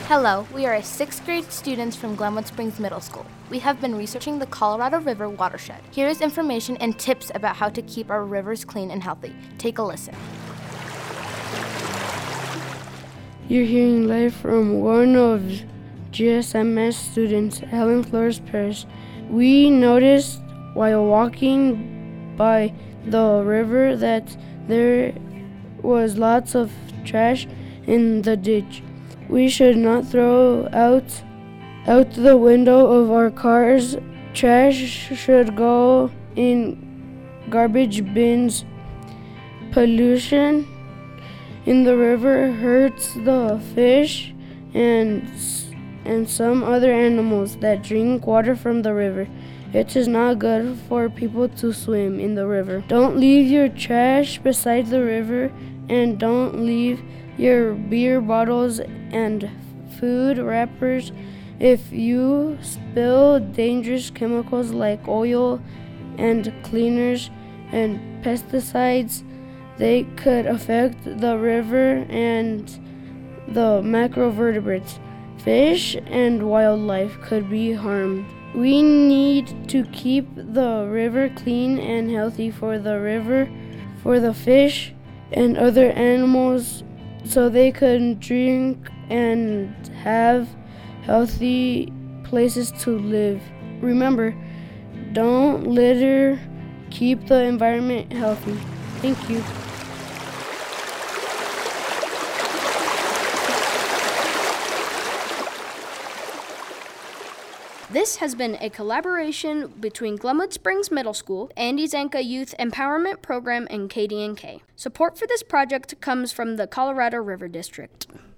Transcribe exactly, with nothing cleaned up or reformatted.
Hello, we are a sixth grade students from Glenwood Springs Middle School. We have been researching the Colorado River watershed. Here is information and tips about how to keep our rivers clean and healthy. Take a listen. You're hearing live from one of G S M S students, Helen Flores Perez. We noticed while walking by the river that there was lots of trash in the ditch. We should not throw out out the window of our cars. Trash should go in garbage bins. Pollution in the river hurts the fish and and some other animals that drink water from the river. It is not good for people to swim in the river. Don't leave your trash beside the river, and don't leave your beer bottles and food wrappers. If you spill dangerous chemicals like oil and cleaners and pesticides, they could affect the river and the macrovertebrates. Fish and wildlife could be harmed. We need to keep the river clean and healthy for the river, for the fish and other animals, so they can drink and have healthy places to live. Remember, don't litter, keep the environment healthy. Thank you. This has been a collaboration between Glenwood Springs Middle School, Andy Zanka Youth Empowerment Program, and K D N K. Support for this project comes from the Colorado River District.